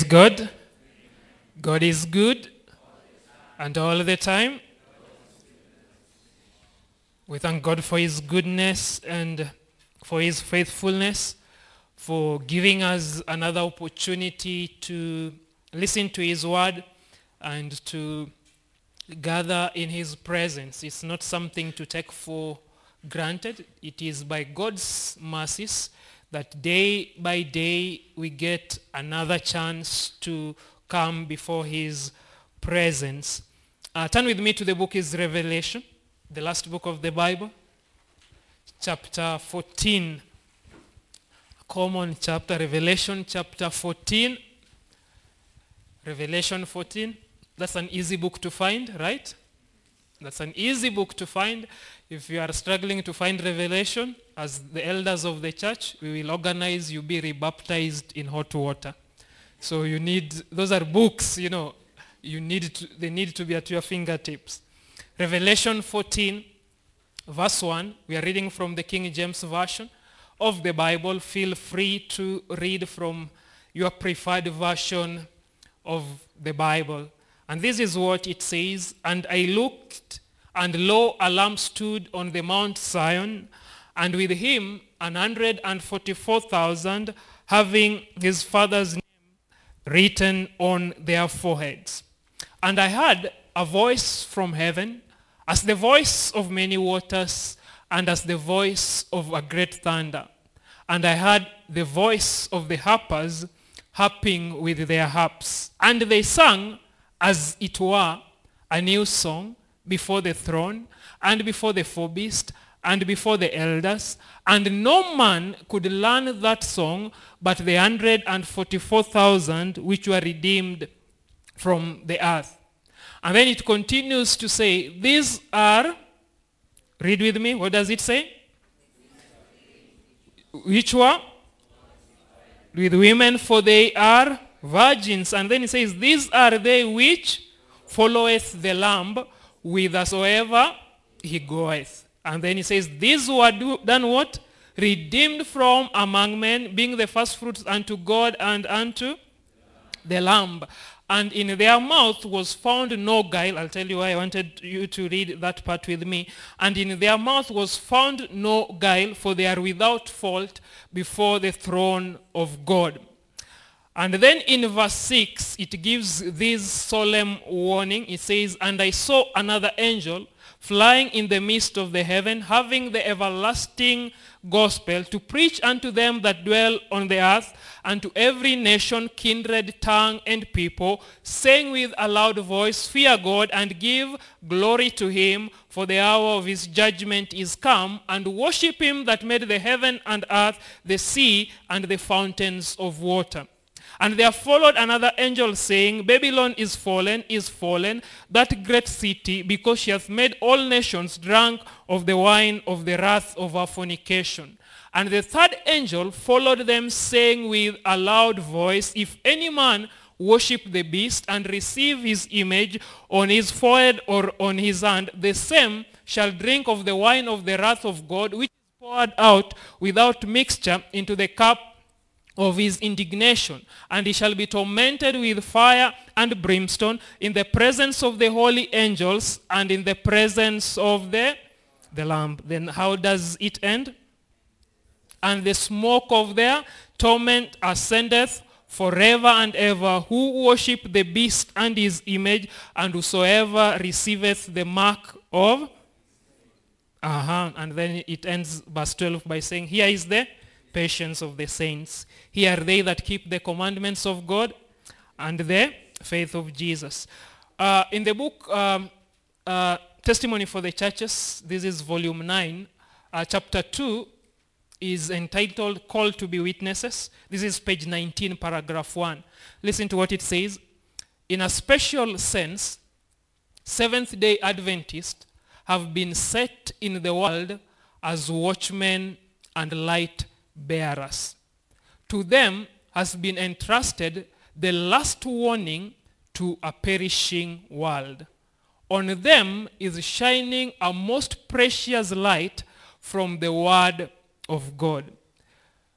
God. God is good. And all the time. We thank God for his goodness and for his faithfulness, for giving us another opportunity to listen to his word and to gather in his presence. It's not something to take for granted. It is by God's mercies that day by day we get another chance to come before his presence. Turn with me to the book is Revelation, the last book of the Bible, chapter 14. Common chapter, Revelation chapter 14. Revelation 14. That's an easy book to find, right? That's an easy book to find. If you are struggling to find Revelation, as the elders of the church, we will organize you be rebaptized in hot water. So you need, those are books, they need to be at your fingertips. Revelation 14, verse 1, we are reading from the King James Version of the Bible. Feel free to read from your preferred version of the Bible. And this is what it says, "And I looked, and lo, a Lamb stood on the Mount Zion, and with him 144,000, having his Father's name written on their foreheads. And I heard a voice from heaven, as the voice of many waters, and as the voice of a great thunder. And I heard the voice of the harpers harping with their harps. And they sang, as it were, a new song before the throne, and before the four beasts, and before the elders. And no man could learn that song but the 144,000 which were redeemed from the earth." And then it continues to say, these are, read with me, what does it say? Which were? With women, for they are virgins. And then it says, these are they which followeth the Lamb whithersoever he goeth. And then he says, these were done what? Redeemed from among men, being the firstfruits unto God and unto the Lamb. And in their mouth was found no guile. I'll tell you why I wanted you to read that part with me. And in their mouth was found no guile, for they are without fault before the throne of God. And then in verse 6, it gives this solemn warning. It says, "And I saw another angel flying in the midst of the heaven, having the everlasting gospel to preach unto them that dwell on the earth, and to every nation, kindred, tongue, and people, saying with a loud voice, Fear God, and give glory to him, for the hour of his judgment is come, and worship him that made the heaven and earth, the sea, and the fountains of water. And there followed another angel saying, Babylon is fallen, that great city, because she hath made all nations drunk of the wine of the wrath of her fornication. And the third angel followed them, saying with a loud voice, If any man worship the beast, and receive his image on his forehead or on his hand, the same shall drink of the wine of the wrath of God, which is poured out without mixture into the cup of his indignation, and he shall be tormented with fire and brimstone in the presence of the holy angels and in the presence of the Lamb." Then how does it end? "And the smoke of their torment ascendeth forever and ever, who worship the beast and his image, and whosoever receiveth the mark of..." And then it ends verse 12 by saying, "Here is the patience of the saints. Here are they that keep the commandments of God and the faith of Jesus." In the book Testimony for the Churches, this is volume 9, chapter 2 is entitled Call to be Witnesses. This is page 19, paragraph 1. Listen to what it says. "In a special sense, Seventh-day Adventists have been set in the world as watchmen and light bearers. To them has been entrusted the last warning to a perishing world. On them is shining a most precious light from the word of God.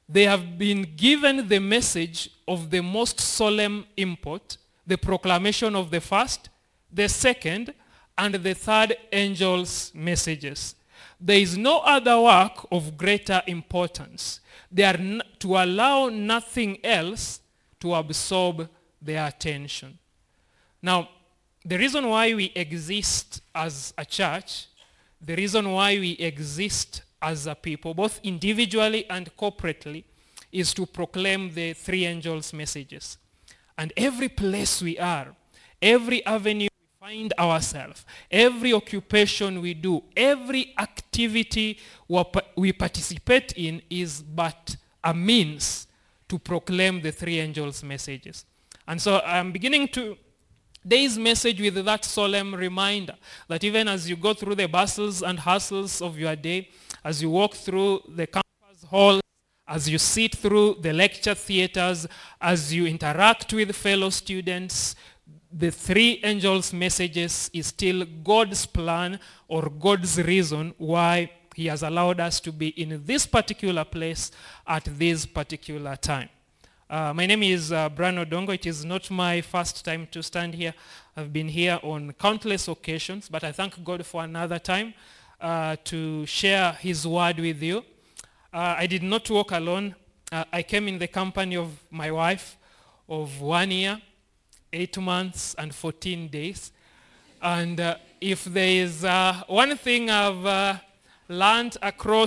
they have been given the message of the most solemn import, the proclamation of the first, the second, and the third angel's messages. There is no other work of greater importance. They are to allow nothing else to absorb their attention. Now, the reason why we exist as a church, the reason why we exist as a people, both individually and corporately, is to proclaim the three angels' messages. And every place we are, every avenue we find ourselves, every occupation we do, every activity we participate in is but a means to proclaim the three angels' messages. And so I'm beginning today's message with that solemn reminder that even as you go through the bustles and hustles of your day, as you walk through the campus halls, as you sit through the lecture theaters, as you interact with fellow students, the three angels' messages is still God's plan or God's reason why he has allowed us to be in this particular place at this particular time. My name is Brian Odongo. It is not my first time to stand here. I've been here on countless occasions, but I thank God for another time to share his word with you. I did not walk alone. I came in the company of my wife of 1 year, 8 months, and 14 days. And if there is one thing I've learned across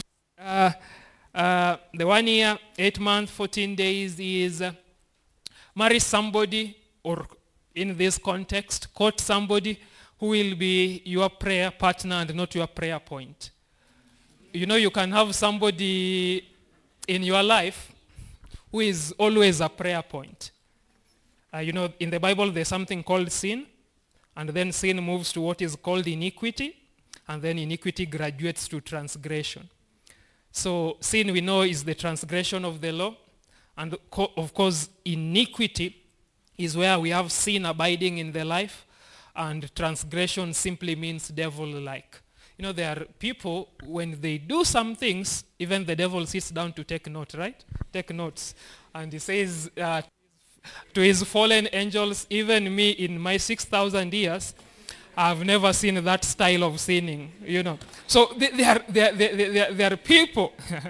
the 1 year, 8 months, 14 days is marry somebody, or in this context, court somebody who will be your prayer partner and not your prayer point. You know, you can have somebody in your life who is always a prayer point. You know, in the Bible, there's something called sin, and then sin moves to what is called iniquity, and then iniquity graduates to transgression. So sin, we know, is the transgression of the law, and of course, iniquity is where we have sin abiding in the life, and transgression simply means devil-like. You know, there are people, when they do some things, even the devil sits down to take note, right? Take notes. And he says to his fallen angels, even me in my 6,000 years, I've never seen that style of sinning, you know. So there are people,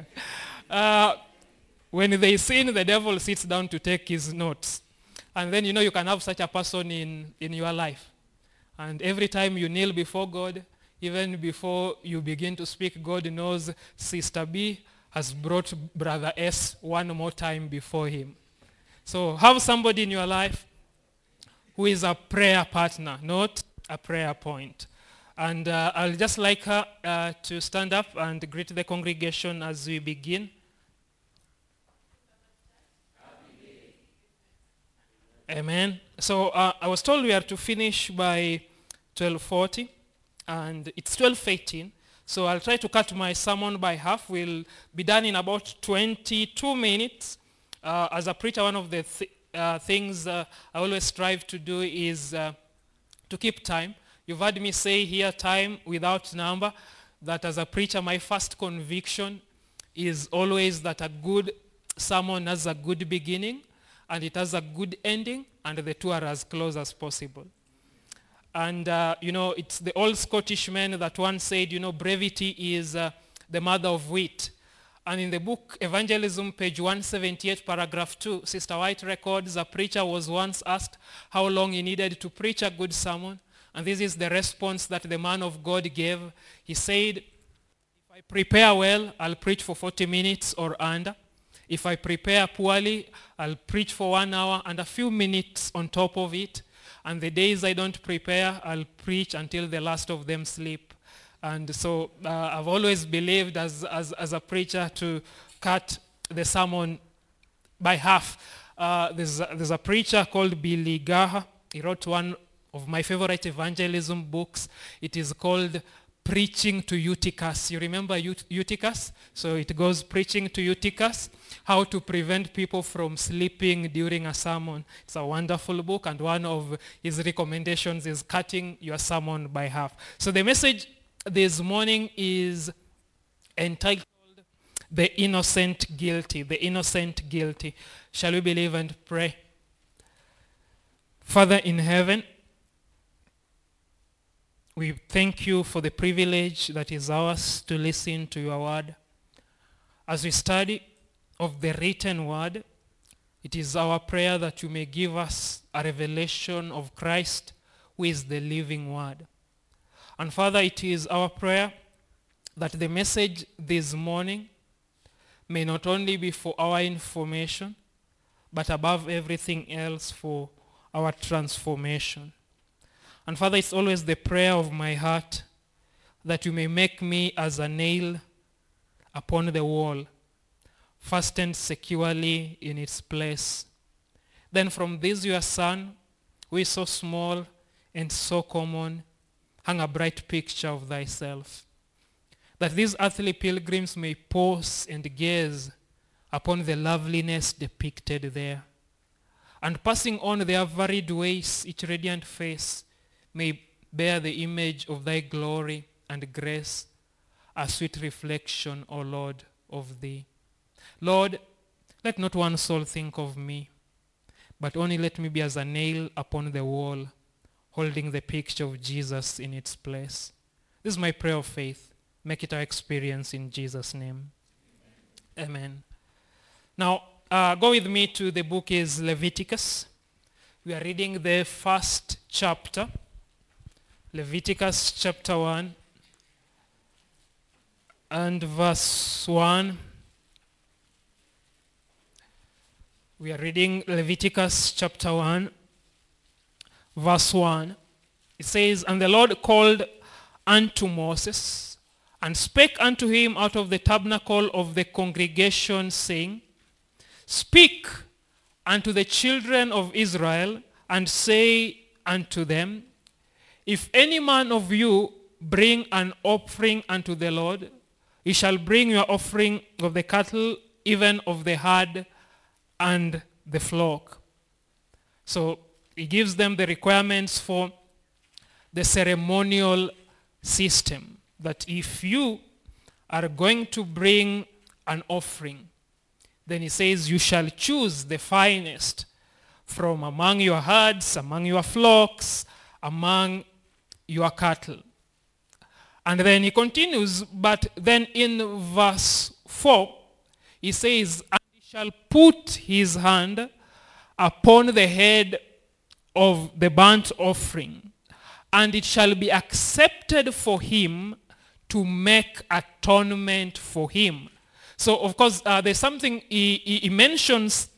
when they sin, the devil sits down to take his notes. And then, you know, you can have such a person in your life. And every time you kneel before God, even before you begin to speak, God knows Sister B has brought Brother S one more time before him. So have somebody in your life who is a prayer partner, not a prayer point. And I'll just like her to stand up and greet the congregation as we begin. Amen. So I was told we are to finish by 12:40, and it's 12:18. So I'll try to cut my sermon by half. We'll be done in about 22 minutes. As a preacher, one of the things I always strive to do is to keep time. You've heard me say here, time without number, that as a preacher, my first conviction is always that a good sermon has a good beginning, and it has a good ending, and the two are as close as possible. And, you know, it's the old Scottish man that once said, you know, brevity is the mother of wit. And in the book Evangelism, page 178, paragraph 2, Sister White records a preacher was once asked how long he needed to preach a good sermon. And this is the response that the man of God gave. He said, if I prepare well, I'll preach for 40 minutes or under. If I prepare poorly, I'll preach for 1 hour and a few minutes on top of it. And the days I don't prepare, I'll preach until the last of them sleep. And so I've always believed as a preacher to cut the sermon by half. There's a preacher called Billy Graham. He wrote one of my favorite evangelism books. It is called Preaching to Eutychus. You remember Eutychus? So it goes preaching to Eutychus, how to prevent people from sleeping during a sermon. It's a wonderful book, and one of his recommendations is cutting your sermon by half. So the message this morning is entitled The innocent guilty, the innocent guilty. Shall we believe and pray? Father in heaven, we thank you for the privilege that is ours to listen to your word. As we study of the written word, it is our prayer that you may give us a revelation of Christ, who is the living word. And Father, it is our prayer that the message this morning may not only be for our information, but above everything else for our transformation. And Father, it's always the prayer of my heart that you may make me as a nail upon the wall, fastened securely in its place. Then from this your Son, who is so small and so common, hang a bright picture of thyself, that these earthly pilgrims may pause and gaze upon the loveliness depicted there, and passing on their varied ways, each radiant face may bear the image of thy glory and grace, a sweet reflection, O Lord, of thee. Lord, let not one soul think of me, but only let me be as a nail upon the wall, holding the picture of Jesus in its place. This is my prayer of faith. Make it our experience in Jesus' name. Amen. Now, go with me to the book is Leviticus. We are reading the first chapter. Leviticus chapter 1 and verse 1. We are reading Leviticus chapter 1, verse 1. It says, And the Lord called unto Moses, and spake unto him out of the tabernacle of the congregation, saying, Speak unto the children of Israel, and say unto them, If any man of you bring an offering unto the Lord, ye shall bring your offering of the cattle, even of the herd and the flock. So he gives them the requirements for the ceremonial system, that if you are going to bring an offering, then he says you shall choose the finest from among your herds, among your flocks, among your cattle. And then he continues, but then in verse 4, he says, And he shall put his hand upon the head of the burnt offering, and it shall be accepted for him to make atonement for him. So, of course, there's something he mentions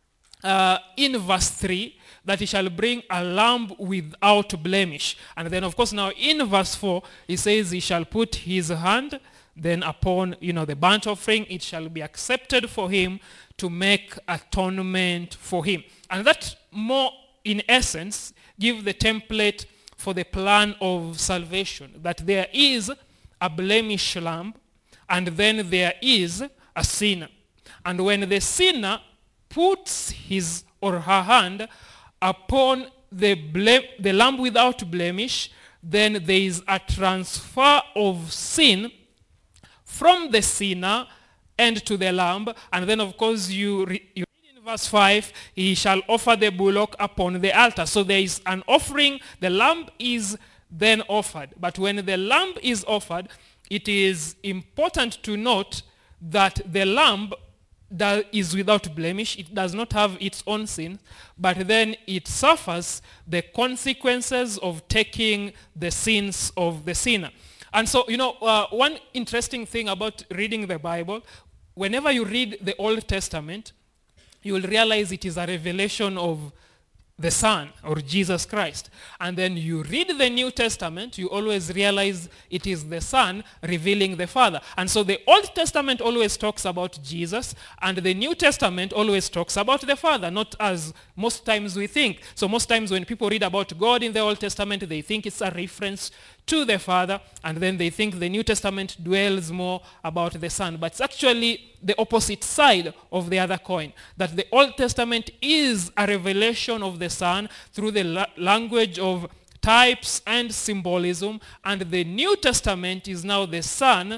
in verse 3, that he shall bring a lamb without blemish. And then, of course, now in verse 4, he says he shall put his hand then upon, the burnt offering. It shall be accepted for him to make atonement for him. And that more, in essence, give the template for the plan of salvation, that there is a blemished lamb, and then there is a sinner. And when the sinner puts his or her hand upon the lamb without blemish, then there is a transfer of sin from the sinner and to the lamb. And then, of course, you read in verse 5, he shall offer the bullock upon the altar. So there is an offering, the lamb is then offered. But when the lamb is offered, it is important to note that the lamb that is without blemish. It does not have its own sin, but then it suffers the consequences of taking the sins of the sinner. And so, one interesting thing about reading the Bible, whenever you read the Old Testament, you will realize it is a revelation of the Son, or Jesus Christ. And then you read the New Testament, you always realize it is the Son revealing the Father. And so the Old Testament always talks about Jesus, and the New Testament always talks about the Father, not as most times we think. So most times when people read about God in the Old Testament, they think it's a reference to the Father, and then they think the New Testament dwells more about the Son. But it's actually the opposite side of the other coin, that the Old Testament is a revelation of the Son through the language of types and symbolism, and the New Testament is now the Son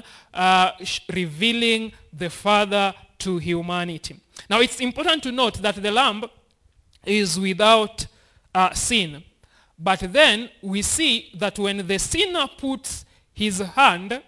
revealing the Father to humanity. Now it's important to note that the Lamb is without sin. But then we see that when the sinner puts his hand,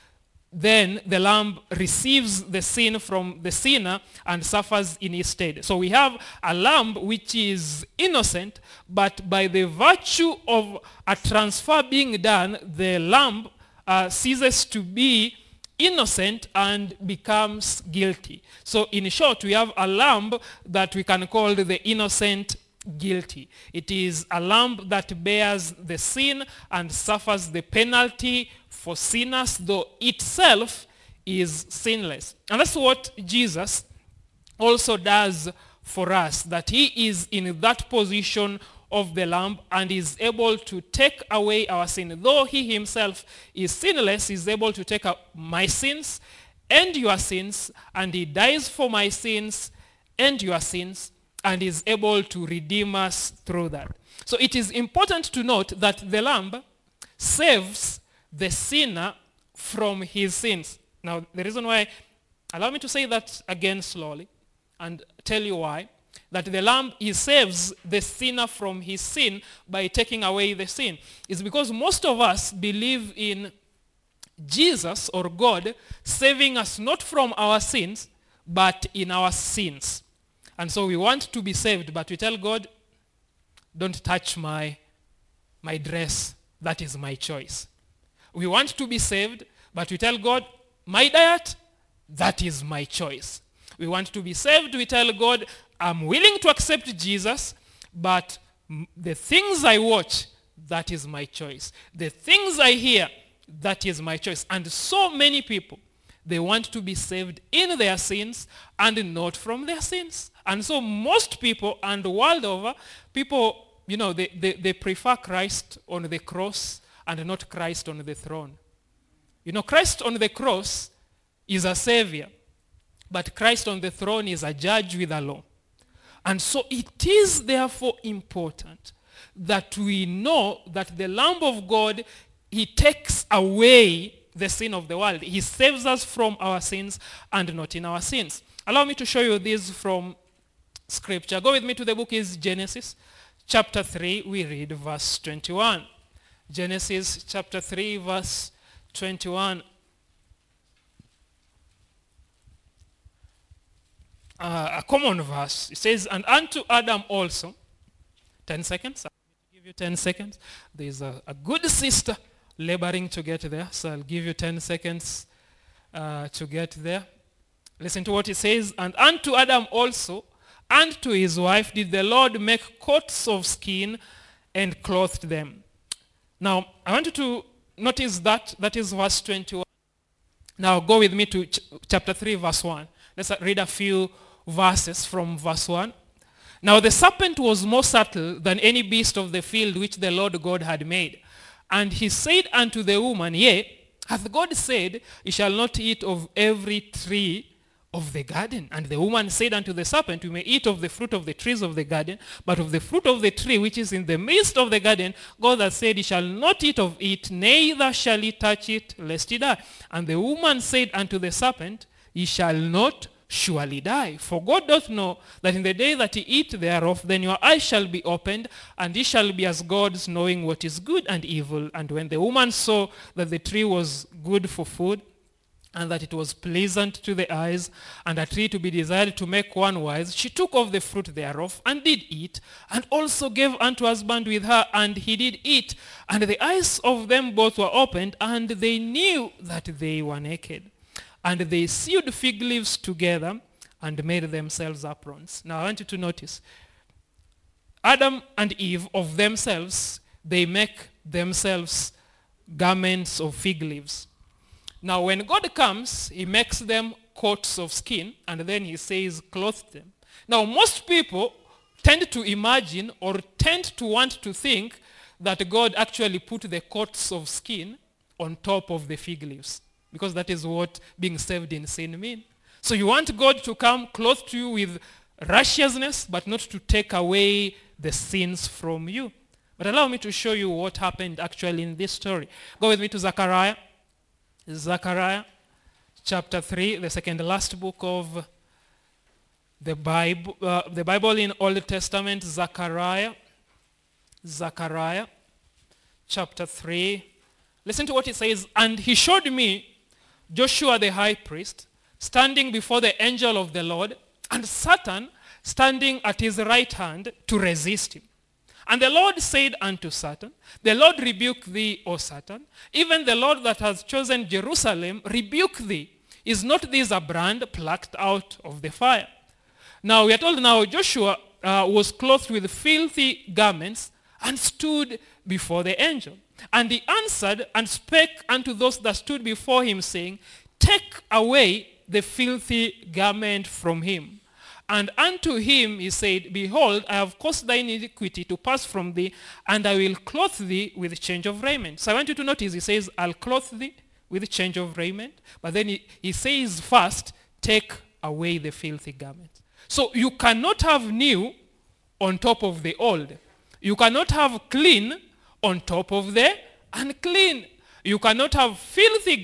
then the lamb receives the sin from the sinner and suffers in his stead. So we have a lamb which is innocent, but by the virtue of a transfer being done, the lamb ceases to be innocent and becomes guilty. So in short, we have a lamb that we can call the innocent guilty. It is a lamb that bears the sin and suffers the penalty for sinners, though itself is sinless. And that's what Jesus also does for us, that he is in that position of the lamb and is able to take away our sin. Though he himself is sinless, he is able to take my sins and your sins, and he dies for my sins and your sins, and is able to redeem us through that. So it is important to note that the lamb saves the sinner from his sins. Now, the reason why, allow me to say that again slowly and tell you why. That the lamb, he saves the sinner from his sin by taking away the sin, is because most of us believe in Jesus or God saving us not from our sins, but in our sins. And so we want to be saved, but we tell God, don't touch my dress, that is my choice. We want to be saved, but we tell God, my diet, that is my choice. We want to be saved, we tell God, I'm willing to accept Jesus, but the things I watch, that is my choice. The things I hear, that is my choice. And so many people, they want to be saved in their sins and not from their sins. And so most people, and the world over, people, you know, they prefer Christ on the cross and not Christ on the throne. You know, Christ on the cross is a savior, but Christ on the throne is a judge with a law. And so it is therefore important that we know that the Lamb of God, he takes away the sin of the world. He saves us from our sins and not in our sins. Allow me to show you this from Scripture. Go with me to the book is Genesis chapter 3. We read verse 21. Genesis chapter 3 verse 21. A common verse. It says, and unto Adam also, 10 seconds, I'll give you 10 seconds. There's a good sister laboring to get there, so I'll give you 10 seconds to get there. Listen to what it says, and unto Adam also, and to his wife did the Lord make coats of skin and clothed them. Now, I want you to notice that is verse 21. Now go with me to chapter 3 verse 1. Let's read a few verses from verse 1. Now the serpent was more subtle than any beast of the field which the Lord God had made. And he said unto the woman, yea, hath God said, ye shall not eat of every tree of the garden? And the woman said unto the serpent, we may eat of the fruit of the trees of the garden, but of the fruit of the tree which is in the midst of the garden, God hath said, ye shall not eat of it, neither shall ye touch it, lest ye die. And the woman said unto the serpent, ye shall not surely die. For God doth know that in the day that ye eat thereof, then your eyes shall be opened, and ye shall be as gods, knowing what is good and evil. And when the woman saw that the tree was good for food, and that it was pleasant to the eyes, and a tree to be desired to make one wise, she took of the fruit thereof, and did eat, and also gave unto husband with her, and he did eat. And the eyes of them both were opened, and they knew that they were naked. And they sewed fig leaves together, and made themselves aprons. Now I want you to notice, Adam and Eve of themselves, they make themselves garments of fig leaves. Now when God comes, he makes them coats of skin, and then he says, clothe them. Now most people tend to imagine or tend to want to think that God actually put the coats of skin on top of the fig leaves, because that is what being saved in sin means. So you want God to come clothe you with righteousness, but not to take away the sins from you. But allow me to show you what happened actually in this story. Go with me to Zechariah. Zechariah chapter 3, the second last book of the Bible in Old Testament. Zechariah chapter 3. Listen to what it says. And he showed me Joshua the high priest standing before the angel of the Lord, and Satan standing at his right hand to resist him. And the Lord said unto Satan, the Lord rebuke thee, O Satan. Even the Lord that has chosen Jerusalem rebuke thee. Is not this a brand plucked out of the fire? Now we are told now Joshua was clothed with filthy garments and stood before the angel. And he answered and spake unto those that stood before him, saying, take away the filthy garment from him. And unto him he said, behold, I have caused thine iniquity to pass from thee, and I will clothe thee with change of raiment. So I want you to notice, he says, I'll clothe thee with change of raiment. But then he says first, take away the filthy garment. So you cannot have new on top of the old. You cannot have clean on top of the unclean. You cannot have filthy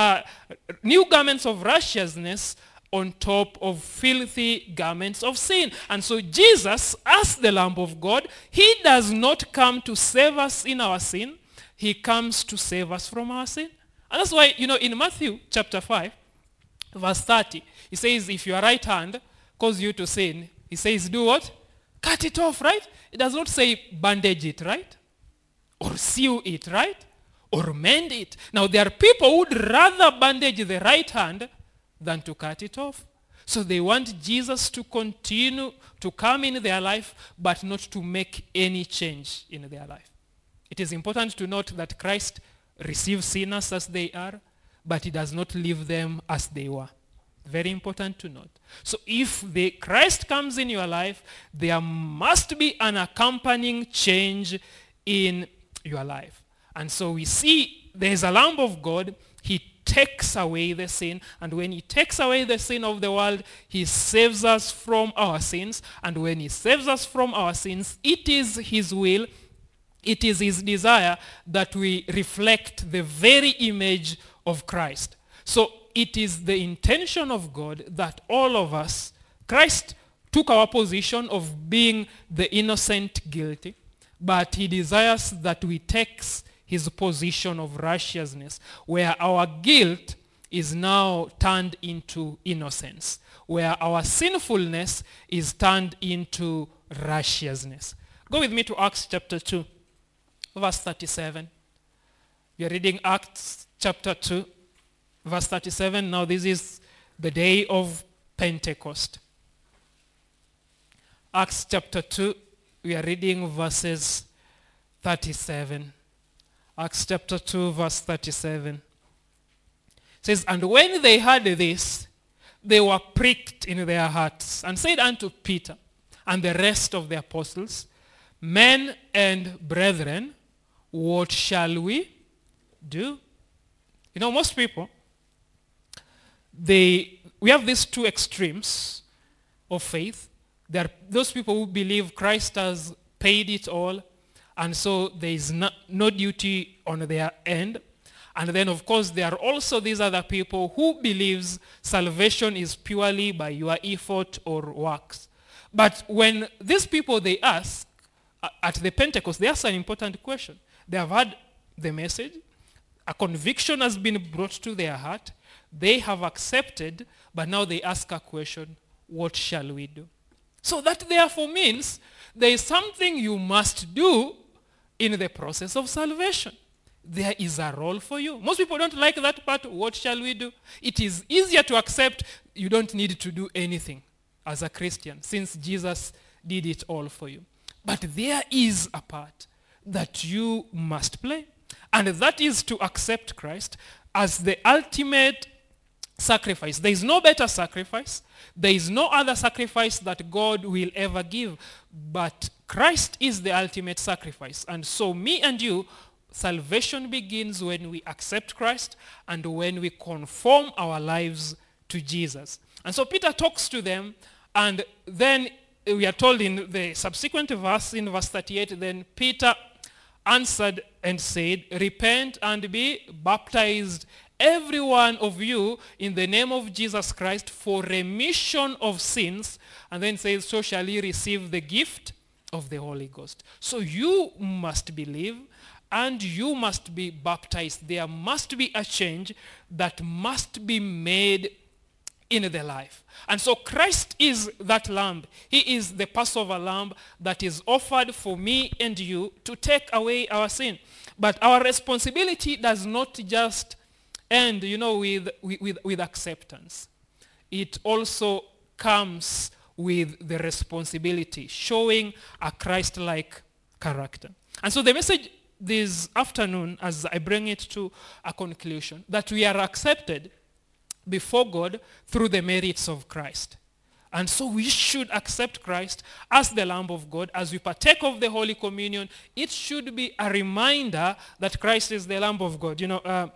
new garments of righteousness on top of filthy garments of sin. And so Jesus, as the Lamb of God, he does not come to save us in our sin. He comes to save us from our sin. And that's why, in Matthew chapter 5, verse 30, he says, if your right hand causes you to sin, he says, do what? Cut it off, right? It does not say bandage it, right? Or sew it, right? Or mend it. Now, there are people who would rather bandage the right hand than to cut it off. So they want Jesus to continue to come in their life, but not to make any change in their life. It is important to note that Christ receives sinners as they are, but he does not leave them as they were. Very important to note. So if Christ comes in your life, there must be an accompanying change in your life. And so we see there's a Lamb of God. He takes away the sin, and when he takes away the sin of the world, he saves us from our sins. And when he saves us from our sins, it is his will, it is his desire that we reflect the very image of Christ. So it is the intention of God that all of us, Christ took our position of being the innocent guilty, but he desires that we take his position of righteousness, where our guilt is now turned into innocence, where our sinfulness is turned into righteousness. Go with me to Acts chapter 2, verse 37. We are reading Acts chapter 2, verse 37. Now this is the day of Pentecost. Acts chapter 2, we are reading verses 37. Acts chapter 2, verse 37. It says, and when they heard this, they were pricked in their hearts, and said unto Peter and the rest of the apostles, men and brethren, what shall we do? Most people, we have these two extremes of faith. There are those people who believe Christ has paid it all, and so there is no duty on their end. And then, of course, there are also these other people who believes salvation is purely by your effort or works. But when these people, they ask, at the Pentecost, they ask an important question. They have heard the message. A conviction has been brought to their heart. They have accepted, but now they ask a question, what shall we do? So that therefore means there is something you must do in the process of salvation. There is a role for you. Most people don't like that part, what shall we do? It is easier to accept you don't need to do anything as a Christian, since Jesus did it all for you. But there is a part that you must play, and that is to accept Christ as the ultimate sacrifice. There is no better sacrifice. There is no other sacrifice that God will ever give, but Christ is the ultimate sacrifice. And so me and you, salvation begins when we accept Christ and when we conform our lives to Jesus. And so Peter talks to them, and then we are told in the subsequent verse, in verse 38, then Peter answered and said, repent and be baptized, every one of you, in the name of Jesus Christ for remission of sins. And then says, so shall ye receive the gift of the Holy Ghost. So you must believe and you must be baptized. There must be a change that must be made in the life. And so Christ is that lamb. He is the Passover lamb that is offered for me and you to take away our sin. But our responsibility does not just end, with acceptance. It also comes with the responsibility, showing a Christ-like character. And so the message this afternoon, as I bring it to a conclusion, that we are accepted before God through the merits of Christ. And so we should accept Christ as the Lamb of God. As we partake of the Holy Communion, it should be a reminder that Christ is the Lamb of God.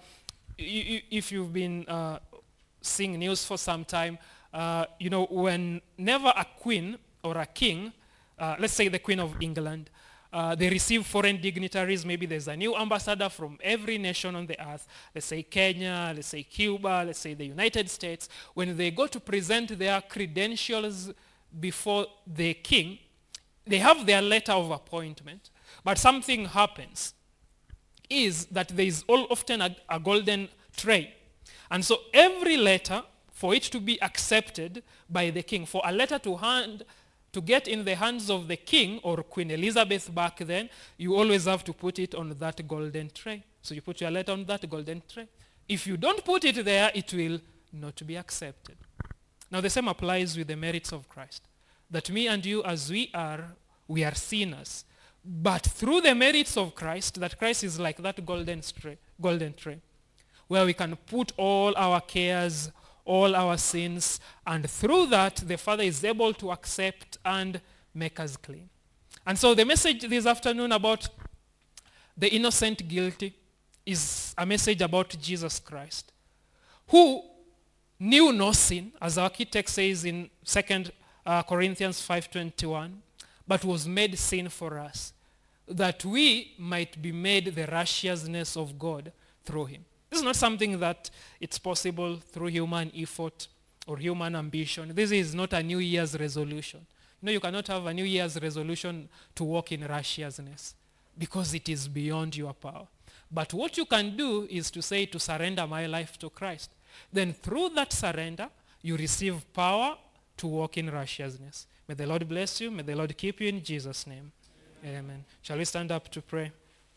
If you've been seeing news for some time, whenever a queen or a king, let's say the Queen of England, they receive foreign dignitaries. Maybe there's a new ambassador from every nation on the earth. Let's say Kenya, let's say Cuba, let's say the United States. When they go to present their credentials before the king, they have their letter of appointment. But something happens, is that there is often a golden tray. And so every letter, for it to be accepted by the king, for a letter to get in the hands of the king or Queen Elizabeth back then, you always have to put it on that golden tray. So you put your letter on that golden tray. If you don't put it there, it will not be accepted. Now the same applies with the merits of Christ. That me and you, as we are sinners. But through the merits of Christ, that Christ is like that golden tray, where we can put all our cares, all our sins, and through that, the Father is able to accept and make us clean. And so the message this afternoon about the innocent guilty is a message about Jesus Christ, who knew no sin, as our key text says in 2 Corinthians 5:21, but was made sin for us, that we might be made the righteousness of God through him. This is not something that it's possible through human effort or human ambition. This is not a New Year's resolution. You cannot have a New Year's resolution to walk in righteousness because it is beyond your power. But what you can do is to say, to surrender my life to Christ. Then through that surrender, you receive power to walk in righteousness. May the Lord bless you. May the Lord keep you in Jesus' name. Amen. Shall we stand up to pray?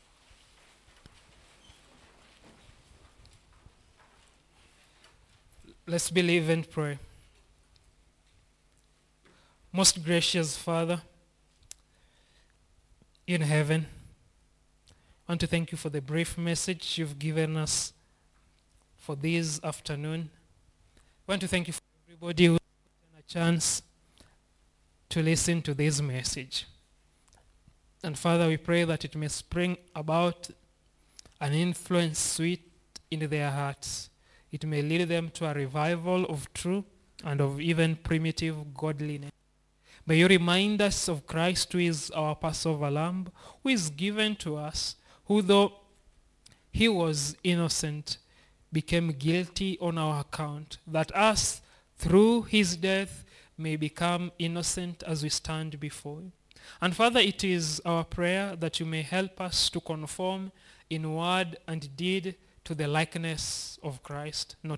Let's believe and pray. Most gracious Father in heaven, I want to thank you for the brief message you've given us for this afternoon. I want to thank you for everybody who's given a chance to listen to this message. And Father, we pray that it may spring about an influence sweet in their hearts. It may lead them to a revival of true and of even primitive godliness. May you remind us of Christ, who is our Passover lamb, who is given to us, who though he was innocent, became guilty on our account, that us, through his death, may become innocent as we stand before you. And Father, it is our prayer that you may help us to conform in word and deed to the likeness of Christ, not